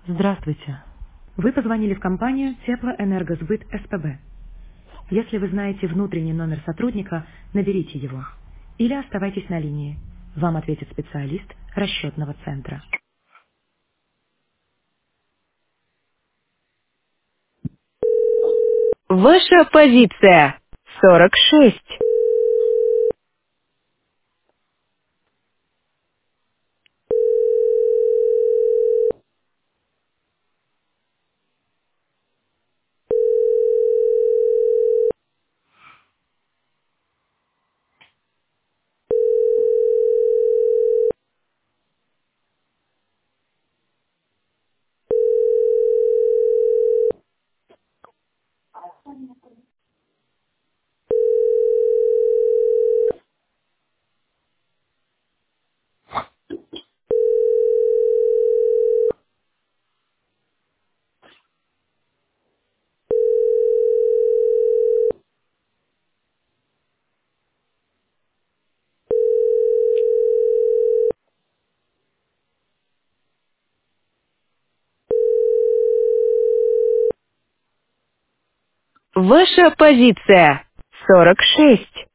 Здравствуйте. Вы позвонили в компанию Теплоэнергосбыт СПБ. Если вы знаете внутренний номер сотрудника, наберите его. Или оставайтесь на линии. Вам ответит специалист расчетного центра. Ваша позиция 46. Ваша позиция 46.